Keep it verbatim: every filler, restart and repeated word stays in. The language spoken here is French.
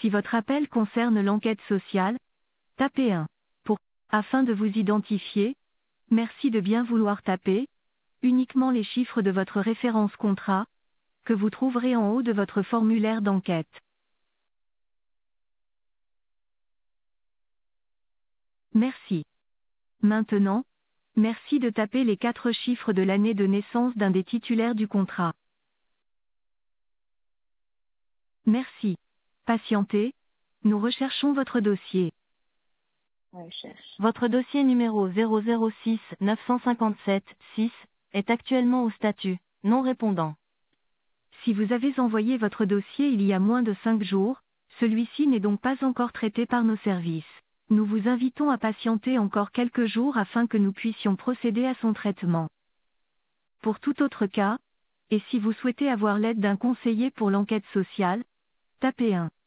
Si votre appel concerne l'enquête sociale, tapez un. Pour, afin de vous identifier, merci de bien vouloir taper, uniquement les chiffres de votre référence contrat, que vous trouverez en haut de votre formulaire d'enquête. Merci. Maintenant, merci de taper les quatre chiffres de l'année de naissance d'un des titulaires du contrat. Merci. Patientez, nous recherchons votre dossier. Ouais, je cherche. Votre dossier numéro zéro zéro six neuf cinq sept six est actuellement au statut non répondant. Si vous avez envoyé votre dossier il y a moins de cinq jours, celui-ci n'est donc pas encore traité par nos services. Nous vous invitons à patienter encore quelques jours afin que nous puissions procéder à son traitement. Pour tout autre cas, et si vous souhaitez avoir l'aide d'un conseiller pour l'enquête sociale, tapez un.